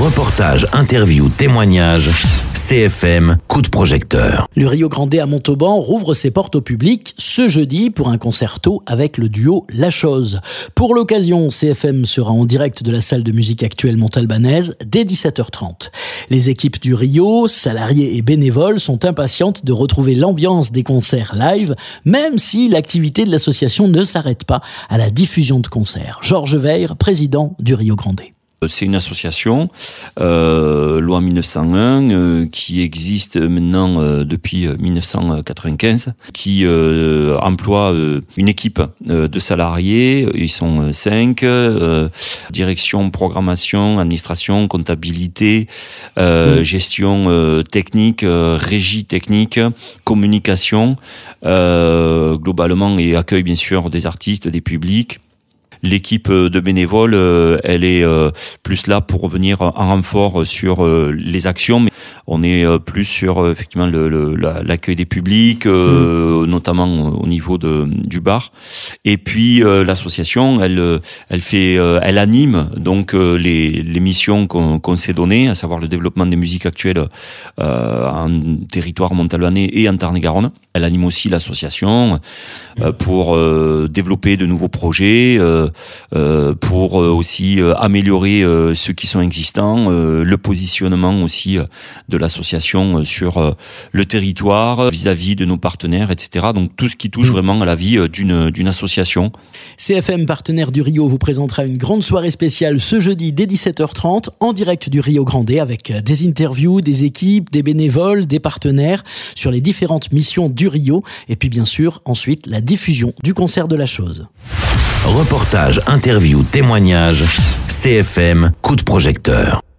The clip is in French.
Reportage, interview, témoignage, CFM, coup de projecteur. Le Rio Grande à Montauban rouvre ses portes au public ce jeudi pour un concerto avec le duo La Chose. Pour l'occasion, CFM sera en direct de la salle de musique actuelle montalbanaise dès 17h30. Les équipes du Rio, salariés et bénévoles, sont impatientes de retrouver l'ambiance des concerts live, même si l'activité de l'association ne s'arrête pas à la diffusion de concerts. Georges Veyre, président du Rio Grande. C'est une association, loi 1901, qui existe maintenant depuis 1995, qui emploie une équipe de salariés. Ils sont 5, direction, programmation, administration, comptabilité, gestion technique, régie technique, communication, globalement, et accueil bien sûr des artistes, des publics. L'équipe de bénévoles, elle est plus là pour venir en renfort sur les actions, mais on est plus sur effectivement l'accueil des publics, notamment au niveau du bar. Et puis l'association, elle anime donc les missions qu'on s'est données, à savoir le développement des musiques actuelles en territoire montalbanais et en Tarn-et-Garonne. Elle anime aussi l'association pour développer de nouveaux projets. Pour aussi améliorer ceux qui sont existants, le positionnement aussi de l'association sur le territoire vis-à-vis de nos partenaires, etc. Donc tout ce qui touche vraiment à la vie d'une association. CFM, partenaire du Rio, vous présentera une grande soirée spéciale ce jeudi dès 17h30 en direct du Rio Grande avec des interviews, des équipes, des bénévoles, des partenaires sur les différentes missions du Rio et puis bien sûr ensuite la diffusion du concert de La Chose. Reportage, interview, témoignage, CFM, coup de projecteur.